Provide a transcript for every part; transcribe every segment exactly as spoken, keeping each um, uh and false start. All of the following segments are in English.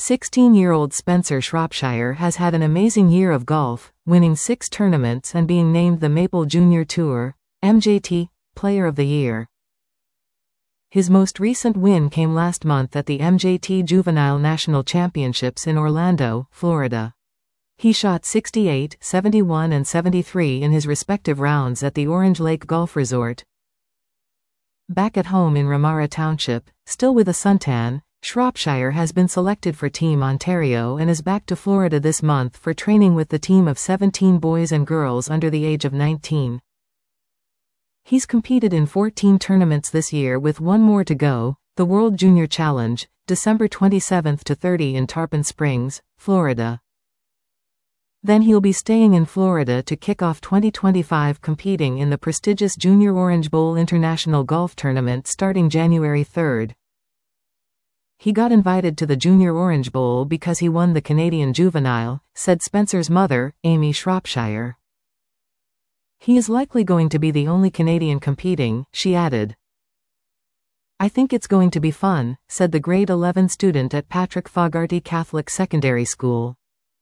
sixteen-year-old Spencer Shropshire has had an amazing year of golf, winning six tournaments and being named the Maple Junior Tour M J T Player of the Year. His most recent win came last month at the M J T Juvenile National Championships in Orlando, Florida. He shot sixty-eight, seventy-one and seventy-three in his respective rounds at the Orange Lake Golf Resort. Back at home in Ramara Township, still with a suntan, Shropshire has been selected for Team Ontario and is back to Florida this month for training with the team of seventeen boys and girls under the age of nineteen. He's competed in fourteen tournaments this year with one more to go, the World Junior Challenge, December twenty-seventh to thirtieth in Tarpon Springs, Florida. Then he'll be staying in Florida to kick off twenty twenty-five competing in the prestigious Junior Orange Bowl International Golf Tournament starting January third. He got invited to the Junior Orange Bowl because he won the Canadian Juvenile, said Spencer's mother, Amy Shropshire. He is likely going to be the only Canadian competing, she added. I think it's going to be fun, said the grade eleven student at Patrick Fogarty Catholic Secondary School.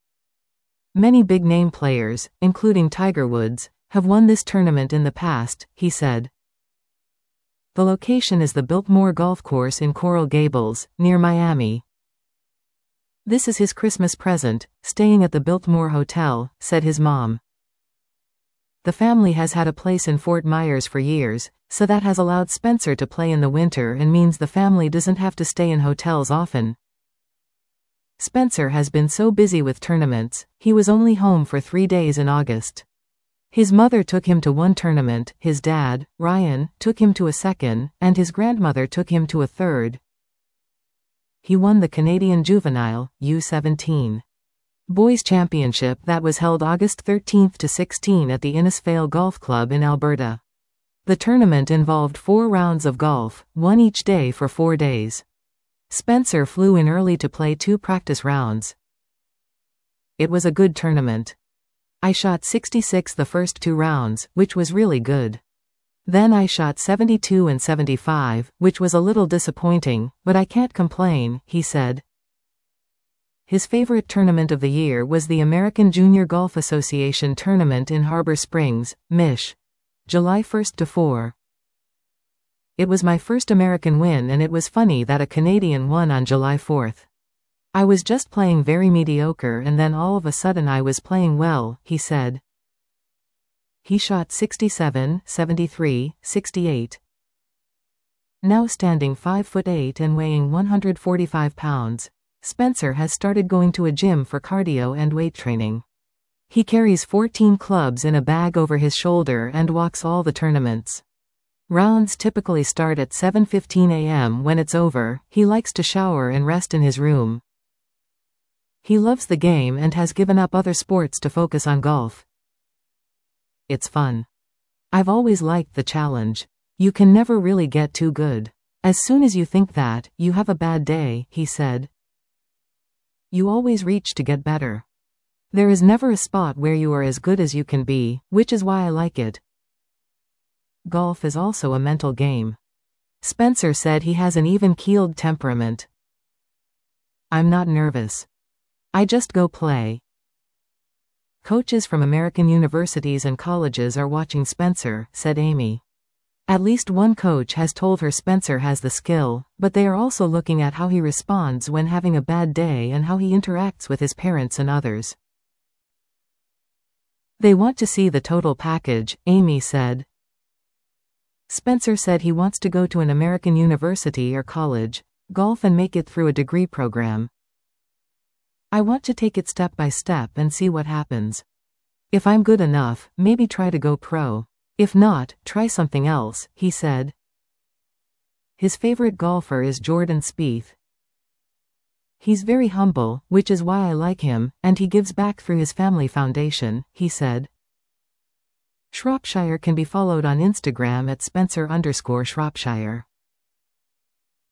Many big-name players, including Tiger Woods, have won this tournament in the past, he said. The location is the Biltmore Golf Course in Coral Gables, near Miami. This is his Christmas present, staying at the Biltmore Hotel, said his mom. The family has had a place in Fort Myers for years, so that has allowed Spencer to play in the winter and means the family doesn't have to stay in hotels often. Spencer has been so busy with tournaments, he was only home for three days in August. His mother took him to one tournament, his dad, Ryan, took him to a second, and his grandmother took him to a third. He won the Canadian Juvenile, U seventeen. Boys Championship that was held August thirteenth to sixteenth at the Innisfail Golf Club in Alberta. The tournament involved four rounds of golf, one each day for four days. Spencer flew in early to play two practice rounds. It was a good tournament. I shot sixty-six the first two rounds, which was really good. Then I shot seventy-two and seventy-five, which was a little disappointing, but I can't complain, he said. His favorite tournament of the year was the American Junior Golf Association tournament in Harbor Springs, Mich. July first to fourth. It was my first American win and it was funny that a Canadian won on July fourth. I was just playing very mediocre and then all of a sudden I was playing well, he said. He shot sixty-seven, seventy-three, sixty-eight. Now standing five foot eight and weighing one hundred forty-five pounds, Spencer has started going to a gym for cardio and weight training. He carries fourteen clubs in a bag over his shoulder and walks all the tournaments. Rounds typically start at seven fifteen a m When it's over, he likes to shower and rest in his room. He loves the game and has given up other sports to focus on golf. It's fun. I've always liked the challenge. You can never really get too good. As soon as you think that, you have a bad day, he said. You always reach to get better. There is never a spot where you are as good as you can be, which is why I like it. Golf is also a mental game. Spencer said he has an even-keeled temperament. I'm not nervous. I just go play. Coaches from American universities and colleges are watching Spencer, said Amy. At least one coach has told her Spencer has the skill, but they are also looking at how he responds when having a bad day and how he interacts with his parents and others. They want to see the total package, Amy said. Spencer said he wants to go to an American university or college, golf and make it through a degree program. I want to take it step by step and see what happens. If I'm good enough, maybe try to go pro. If not, try something else, he said. His favorite golfer is Jordan Spieth. He's very humble, which is why I like him, and he gives back through his family foundation, he said. Shropshire can be followed on Instagram at Spencer underscore Shropshire.